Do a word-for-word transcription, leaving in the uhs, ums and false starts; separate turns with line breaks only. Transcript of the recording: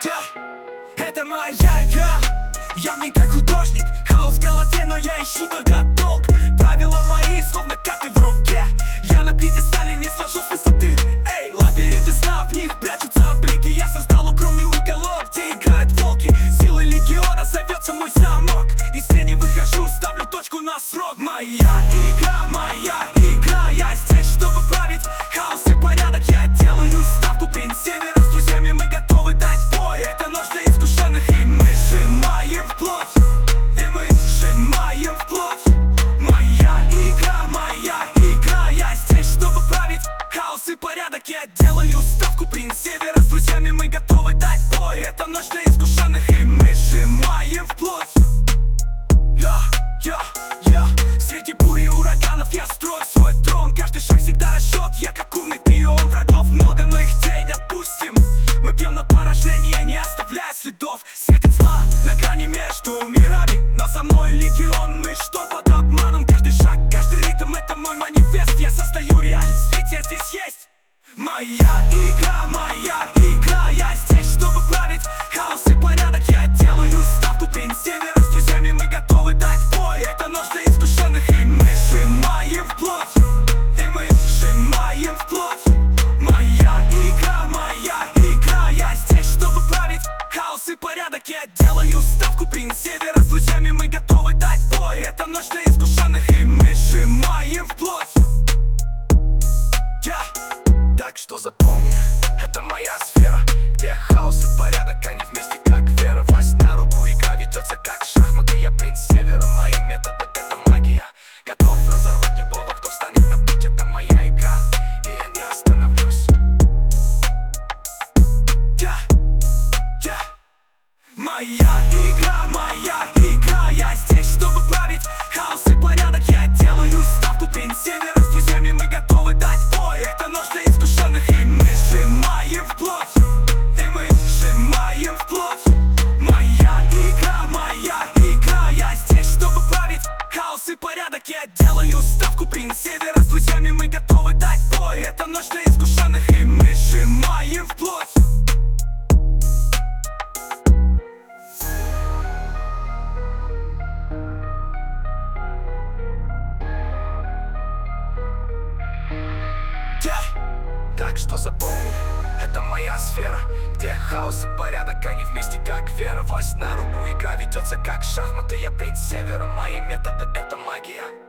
Да, это моя игра. Я в ней как художник, хаос в голове, но я ищу только толк. Правила мои, словно карты в руке. Я на пьедестале не схожу с высоты. Эй, лабиринты сна, в них прячутся блики. Я создал укромный уголок, где играют волки. Силой легиона зовется мой замок. Из тени выхожу, ставлю точку на срок. Моя игра, моя игра. Я здесь, чтобы править хаос и порядок. Я делаю ставку, принц севера. С друзьями мы готовы дать бой. Это нож для искушенных, и мы сжимаем вплоть. И мы сжимаем вплоть. Моя игра, моя игра. Я здесь, чтобы править хаос и порядок. Я делаю ставку, принц севера. С друзьями мы готовы дать бой. Это нож для искушенных, и мы сжимаем вплоть. Я, я, я. Среди бури ураганов я строю свой трон. Каждый шаг всегда расчет. Я как умный пион. Врагов много, но их тень допустим. Мы бьем на поражение, не оставляя следов. Светит зла на грани между мирами. Но за мной легион, мы что под обманом. Каждый шаг, каждый ритм — это мой манифест. Я создаю реальность, ведь я здесь есть. Моя игра, моя игра. Я здесь, чтобы править хаос и порядок. Я делаю ставку, принц севера. С друзьями мы готовы дать бой. Это нож для искушенных, и мы сжимаем вплоть. И мы сжимаем вплоть. Моя игра, моя игра. Я здесь, чтобы править хаос и порядок. Я делаю ставку, принц севера. С друзьями мы готовы дать бой. Это нож для искушенных, и мы сжимаем вплоть. Yeah. Так что запомни, это моя сфера, где хаос и порядок, они вместе как вера. Власть на руку, игра ведется как шахматы. Я принц севера, мои методы — это магия. Готов разорвать любого, кто встанет на путь. Это моя игра, и я не остановлюсь. Yeah. Yeah. Моя игра, моя игра. Я здесь, чтобы править хаос и порядок. Я делаю ставку, принц севера. С друзьями мы готовы дать бой. Это нож для искушенных, и мы сжимаем вплоть. И мы сжимаем вплоть. Моя игра, моя игра. Я здесь, чтобы править хаос и порядок. Я делаю ставку, принц севера. С друзьями мы готовы дать бой. Это нож для искушенных, и мы сжимаем вплоть. Так что запомни, это моя сфера, где хаос и порядок, они вместе как вера. Власть на руку, игра ведется как шахматы. Я принц севера, мои методы — это магия.